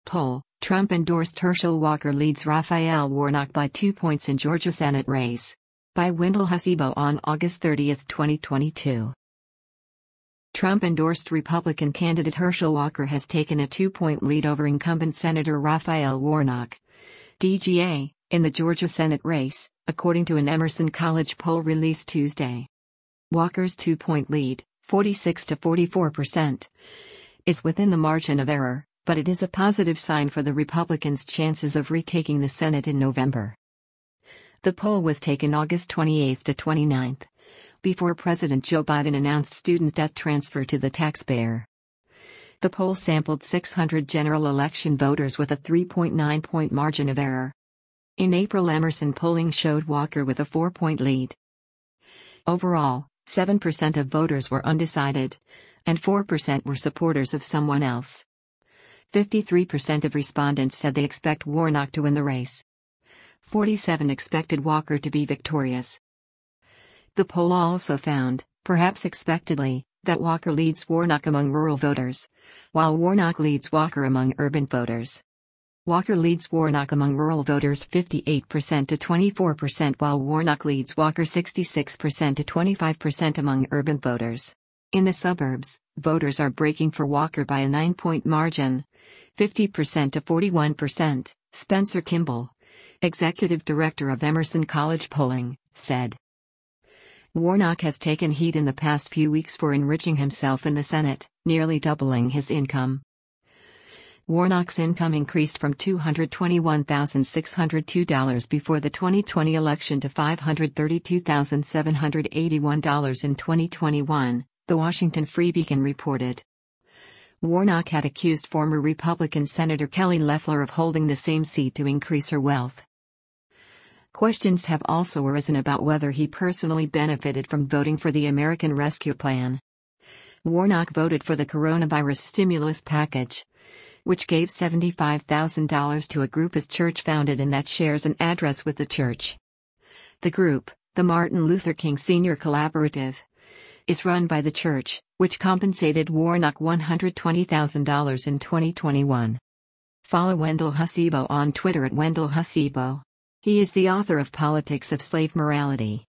poll, Trump endorsed Herschel Walker leads Raphael Warnock by 2 points in Georgia Senate race. By Wendell Hasibo on August 30, 2022. Trump-endorsed Republican candidate Herschel Walker has taken a 2-point lead over incumbent Senator Raphael Warnock, DGA, in the Georgia Senate race, according to an Emerson College poll released Tuesday. Walker's 2-point lead, 46 to 44%, is within the margin of error, but it is a positive sign for the Republicans' chances of retaking the Senate in November. The poll was taken August 28 to 29, before President Joe Biden announced student debt transfer to the taxpayer. The poll sampled 600 general election voters with a 3.9-point margin of error. In April, Emerson polling showed Walker with a 4-point lead. Overall, 7% of voters were undecided, and 4% were supporters of someone else. 53% of respondents said they expect Warnock to win the race. 47% expected Walker to be victorious. The poll also found, perhaps expectedly, that Walker leads Warnock among rural voters, while Warnock leads Walker among urban voters. Walker leads Warnock among rural voters 58% to 24%, while Warnock leads Walker 66% to 25% among urban voters. In the suburbs, voters are breaking for Walker by a 9-point margin, 50% to 41%, Spencer Kimball, executive director of Emerson College Polling, said. Warnock has taken heat in the past few weeks for enriching himself in the Senate, nearly doubling his income. Warnock's income increased from $221,602 before the 2020 election to $532,781 in 2021, the Washington Free Beacon reported. Warnock had accused former Republican Senator Kelly Loeffler of holding the same seat to increase her wealth. Questions have also arisen about whether he personally benefited from voting for the American Rescue Plan. Warnock voted for the coronavirus stimulus package, which gave $75,000 to a group his church founded and that shares an address with the church. The group, the Martin Luther King Sr. Collaborative, is run by the church, which compensated Warnock $120,000 in 2021. Follow Wendell Hasibo on Twitter at Wendell Hasibo. He is the author of Politics of Slave Morality.